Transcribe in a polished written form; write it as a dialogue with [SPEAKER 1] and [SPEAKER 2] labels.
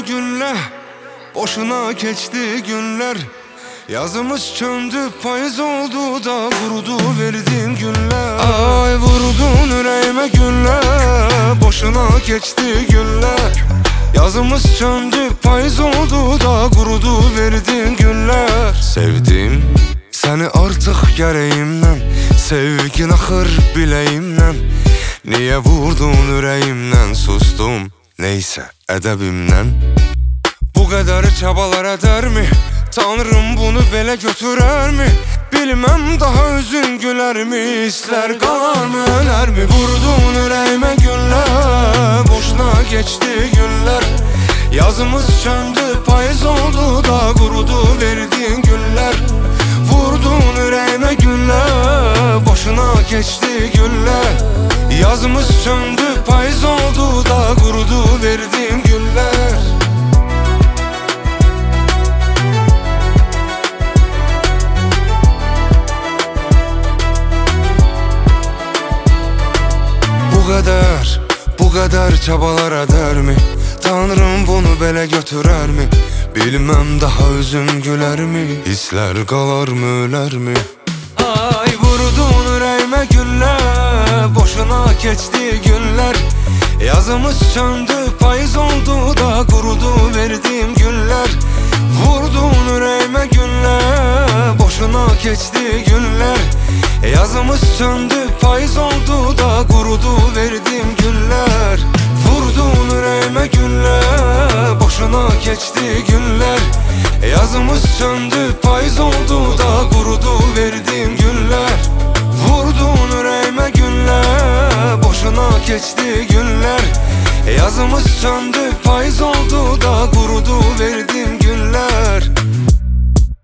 [SPEAKER 1] gülle, boşuna geçti günler. Yazımız söndü, payız oldu da kurudu verdiğin günler. Ay vurdun yüreğime gülle, boşuna geçti günler. Yazımız söndü, payız oldu da kurudu verdiğin günler. Sevdim seni artık gereğimden, sevgin akır bileğimden. Niye vurdun yüreğimden, sustum neyse edebimden. Bu kadar çabalara der mi? Tanrım bunu belə götürər mi? Bilmem daha özün güler mi? İsler kalar mı, öler mi? Vurdun yüreğime günler, boşuna geçti günler. Yazımız söndü, payız oldu da kurudu verdiğin günler. Vurdun yüreğime günler, boşuna geçti günler. Yazımız söndü, payız oldu da kurudu verdiğin günler. Bu kadar çabalara der mi? Tanrım bunu belə götürər mi? Bilmem daha özüm güler mi? Hisler kalar mı, öler mi? Ay vurdun yüreğime günler, boşuna geçti günler. Yazımız söndü, payız oldu da kurudu verdiğim günler. Vurdun yüreğime günler, boşuna geçti günler. Yazımız söndü, payız oldu da kurudu verdiğim günler. Vurdun yüreğime günler, boşuna geçti günler. Yazımız söndü, payız oldu da kurudu verdiğim günler. Vurdun yüreğime günler, boşuna geçti günler. Yazımız söndü, payız oldu da kurudu verdiğim günler.